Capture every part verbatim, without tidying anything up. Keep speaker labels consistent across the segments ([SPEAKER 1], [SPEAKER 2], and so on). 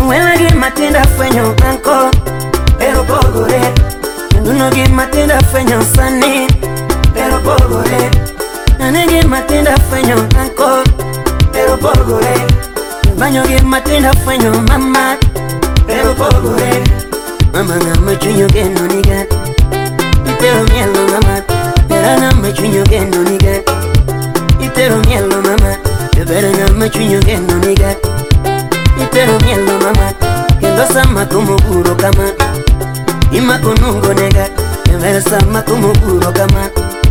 [SPEAKER 1] Wela gi matinda fwenyo anko pero pogore. Nuno gi matinda fwenyo sani pero pogore. Nane gi matinda fwenyo anko pero pogore. Banyo gi matinda fwenyo mama pero pogore. Mama ngama chunyo geno niga itero mielo mama. Era ngama chunyo geno niga itero mielo mama. Era ngama chunyo geno niga itero mielo mama. Kendo sama como puro kama ima konungo nega. Era sama como puro kama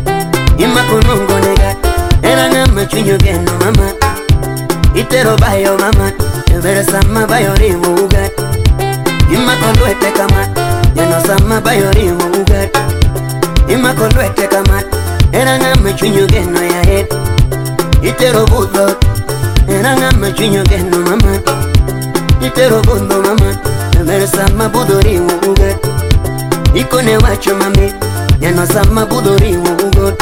[SPEAKER 1] ima konungo nega. Era ngama chunyo geno mama itero bayo mama. Era sama bayo rimu uga ima kolwete kama yano sama bayo rimu uga ima kolwete kama. Era ngama chunyo geno ya head itero budo. Era ngama chunyo geno mama itero budo mama. Era sama budo rimu uga ikone wacho mami yano sama budo rimu uga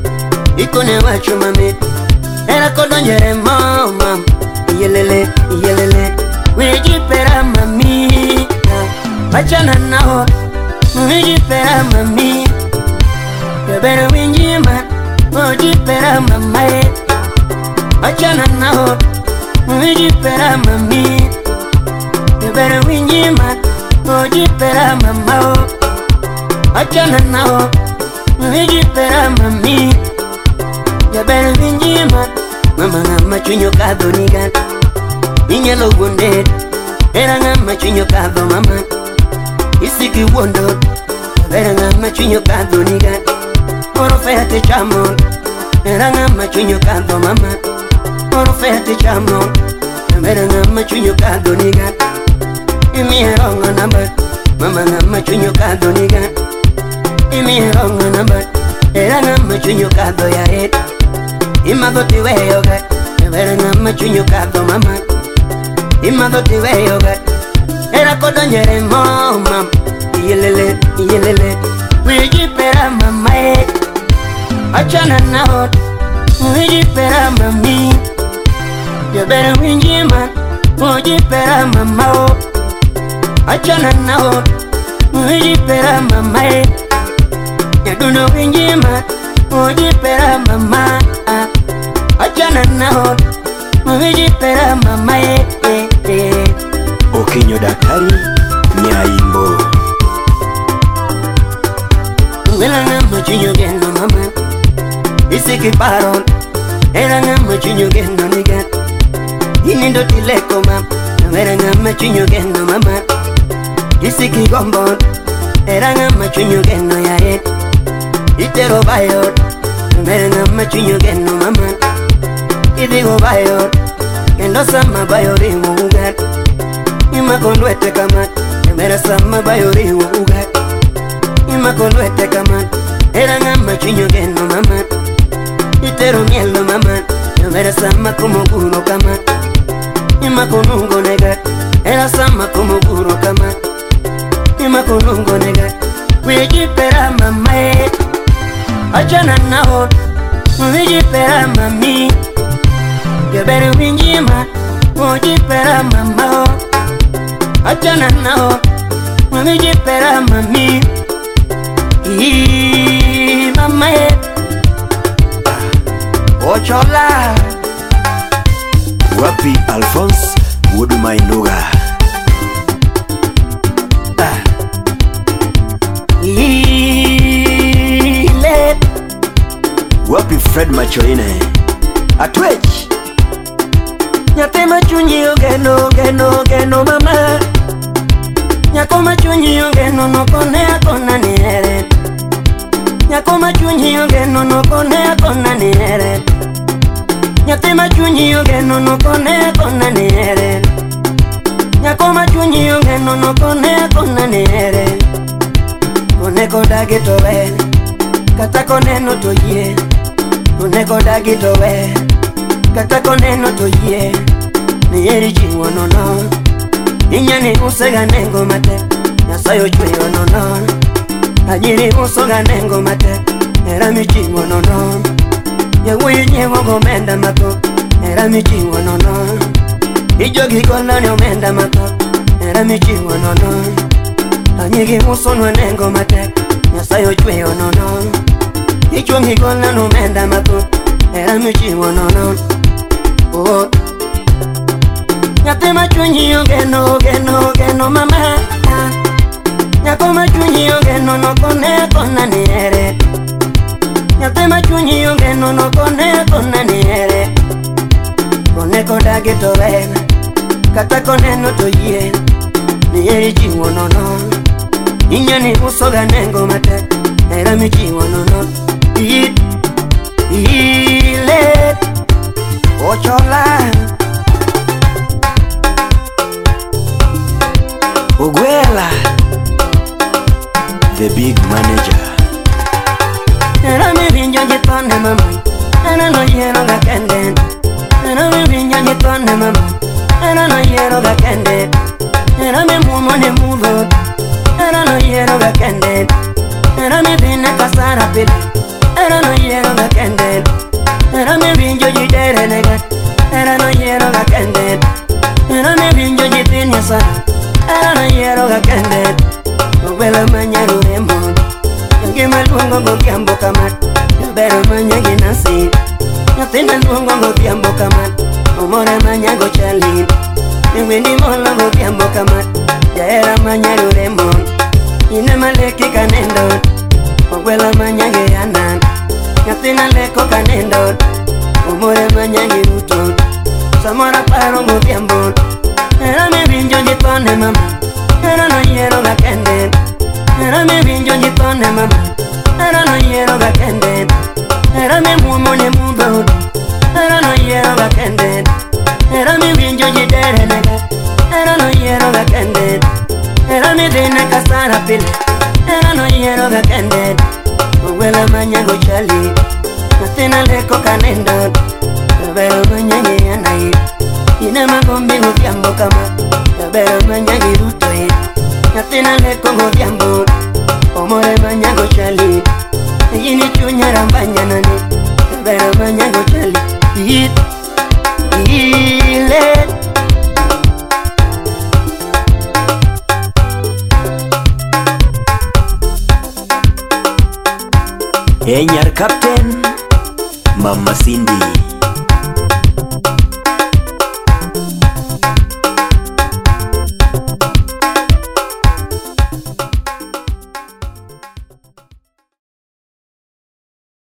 [SPEAKER 1] ikone wacho mami. Era kodonyere mama yelele yelele wejipera mami bachana nao wejipera mami bebere winjima wejipera mamae bachana nao wejipera mami bebere winjima wejipera mamao bachana nao wejipera mami bebere winjima. Mama ngama chunyo kado niga inyelo wonde. Era ngama chunyo kado mama isiki wondo. Era ngama chunyo kado niga oro fete chamo. Era ngama chunyo kado mama oro fete chamo. Era ngama chunyo kado niga imi eronga namba. Mama ngama chunyo kado niga imi eronga namba. Era ngama chunyo kado ya head ima doti weyoga. Era ngama chunyo kado mama ima doti weyoga. Era kodonyere mama yelele yelele wejipera mamae achana nao wejipera mami. Yabere winjima wejipera mamao achana nao wejipera mamae. Yaduno winjima wejipera mama achana nao wejipera mamae.
[SPEAKER 2] Okinyo Daktari Nyaimbo.
[SPEAKER 1] Wela ngama chunyo geno mama isiki paron. Era ngama chunyo geno niga inindo tileko mama. Era ngama chunyo geno mama isiki gombon. Era ngama chunyo geno ya head itero bayo. Era ngama chunyo geno mama idigo bayo. Kendo sama bayo rimu uga ima kolwete kama. Era sama bayo rimu uga ima kolwete kama. Era ngama chunyo geno mama itero mielo mama. Era sama como puro kama ima konungo nega. Era sama como puro kama ima konungo nega. Wejipera mamae achana nao wejipera mami. Yabere winjima wejipera mamao achana nao wejipera mami. Ii mamae
[SPEAKER 2] Ochola wapi Alphonse Woodmai Nuga.
[SPEAKER 1] Ile
[SPEAKER 2] wapi Fred Machoine Atwech.
[SPEAKER 1] Nyatema chunyi ogeno geno geno mama. Nyakoma chunyi ogeno no kone akona niere. Nyakoma chunyi ogeno no kone akona niere. Nyatema chunyi ogeno no kone akona niere. Nyakoma chunyi ogeno no kone akona niere. Kone kodagi towe kata kone no toye. Kone kodagi towe kata kone no toye. Nieri jiwo no no inyani usega nengo mate. Nasayo chweyo no no Ajiri usoga nengo mate. Era mijiwo no no Yewe nyewo gomenda mato. Era mijiwo no no Ijogi kola ni omenda mato. era michiwo nono. Anyigi uso nwenengo matek, Nyasaye ochweyo nono. Ichwangi gola numenda matut, era michiwo nono. Oh, Nyate machunyi ogeno, ogeno, ogeno mama. Nyako machunyi ogeno no kone kona niere. Nyate machunyi ogeno no kone kona niere. Kone koda geto wena, kata kone no to yien. Nieri chiwo nono. Inyani usoga nengo mate, era mi chiwo nono. It, ile, ochola.
[SPEAKER 2] Ogwela, the big manager.
[SPEAKER 1] Era mi vinyo jitone mama, era no yero ga kende. Era mi vinyo jitone mama, era no yero ga kende. Era mi mumo ne mudo, era no yero ga kende. Era mi vine kasara pile, era no yero ga kende. Era mi vinyo jitere nega, era no yero ga kende. Era mi vinyo jitini sara, era no yero ga kende. Ogwela manyaru rembo, yangi maluongo go kiambo kamat. Yabero manyagi nasi, yatina luongo go kiambo kamat. Omore manyago chalin, Iwini molo go kiambo kamat. Yaera manyaru rembo, ine maleki kanendo. Ogwela manyagi anan, yatina leko kanendo. Omore manyagi ruto, samora paro go kiambo. Era mi vinjo jitone mama, era no yero ga kende. Era mi vinjo jitone mama, era no yero ga kende. Era mi mumo ne mudo, era no yero ga kende. Era mi vinjo jitere nega, era no yero ga kende. Era mi dine kasara pile, era no yero ga kende. Ogwela manyago chali, natina leko kanendo. Yabero manyagi anai, ine magombi go kiambo kama. Yabero manyagi ruto e, natina leko go kiambo. Omore manyago chali, yini chunya rambanya nani. Yabero manyago chali, it, ile.
[SPEAKER 2] Enyar Captain, Mama Cindy.